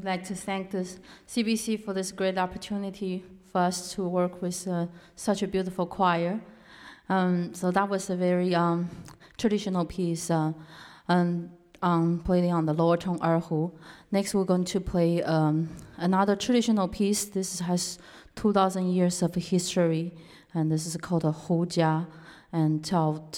would like to thank this CBC for this great opportunity for us to work with such a beautiful choir. So that was a very traditional piece, playing on the lower tone erhu. Next, we're going to play another traditional piece. This has 2,000 years of history, and this is called a Hujia, and tells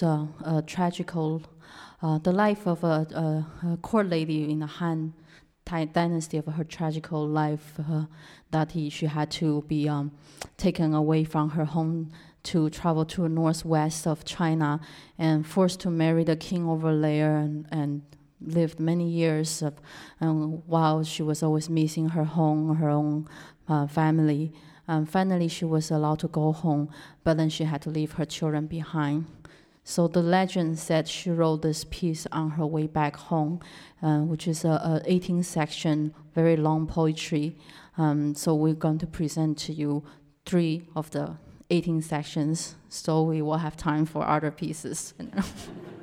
the life of a court lady in the Han dynasty, of her tragical life, that she had to be taken away from her home to travel to the northwest of China and forced to marry the king over there, and lived many years while she was always missing her home, her own family. Finally, she was allowed to go home, but then she had to leave her children behind. So the legend said she wrote this piece on her way back home, which is a 18-section, very long poetry. So we're going to present to you 3 of the 18 sections, so we will have time for other pieces.